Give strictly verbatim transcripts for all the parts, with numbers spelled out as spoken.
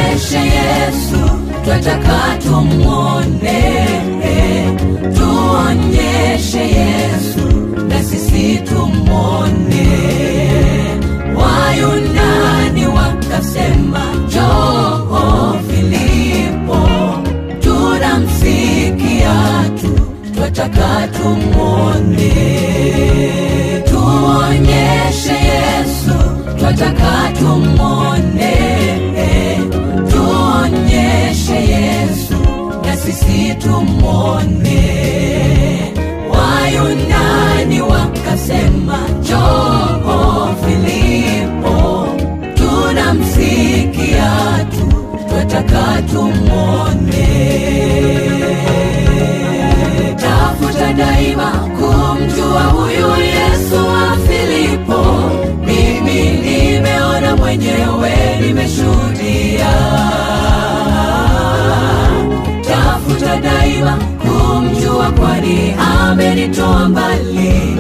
tuonyeshe Yesu, twataka tumuone. Tuonyeshe Yesu, na sisi tumuone. Wayunani wakasema njoo Filipo, tunamsikia tu, twataka tumuone. Tuonyeshe Yesu, twataka tumuone. Tuonyeshe Yesu, na sisi tumuone. Wayunani wakasema njoo Filipo, tunamsikia tu, twataka tumuone. Tafuta daima kumjua huyu Yesu wa Filipo. Mimi nimeona mwenyewe, nimeshuhudia. Tafuta daima kumjua, kwani amenitoa mbali.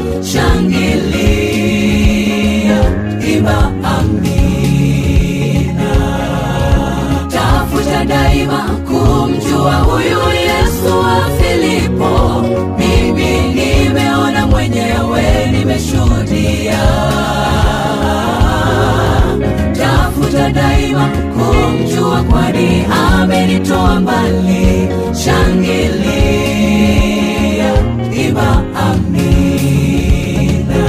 Shangilia, imba amina. Tafuta daima kumjua huyu Yesu wa Filipo. Mimi nimeona mwenyewe, nimeshuhudia. Tafuta daima kumjua, kwani amenitoa mbali. Shangilia, imba amina.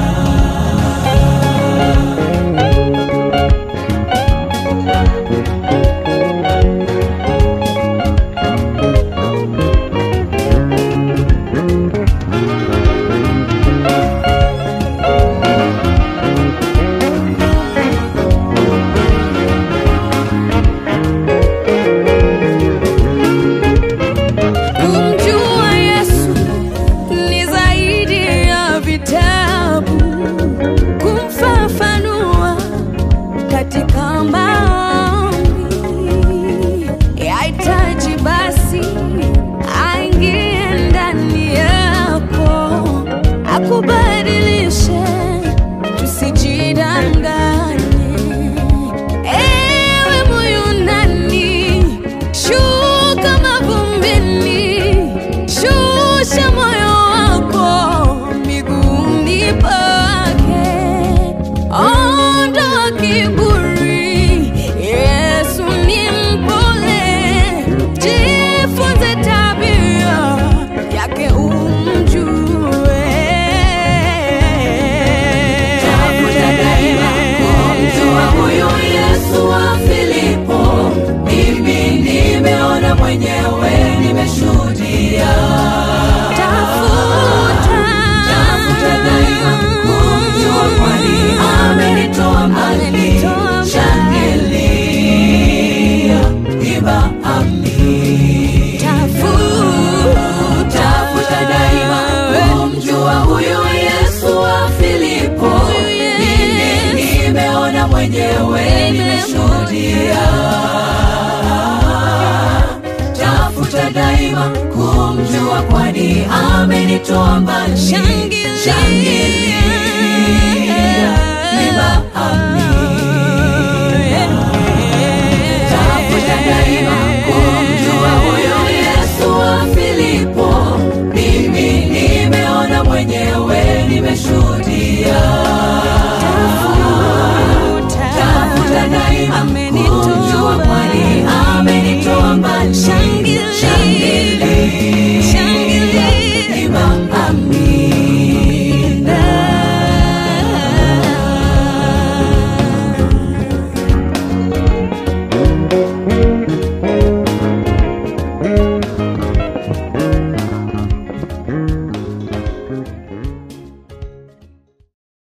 Akubadilishe, tusijidanganye. Ewe Myunani, shuka mavumbini, shusha moyo wako miguuni pake. Ondoa kiburi, Yesu ni mpole. Jifunze tabia yake umjue. Mwenyewe nimeshuhudia. Tafuta, tafuta daima kumjua, kwani amenitoa mbali. Shangilia, imba amina. Tafuta, tafuta daima kumjua huyu Yesu wa Filipo. Mimi nimeona mwenyewe, nimeshuhudia. Tafuta daima kumjua, kwani amenitoa mbali. Shangilia,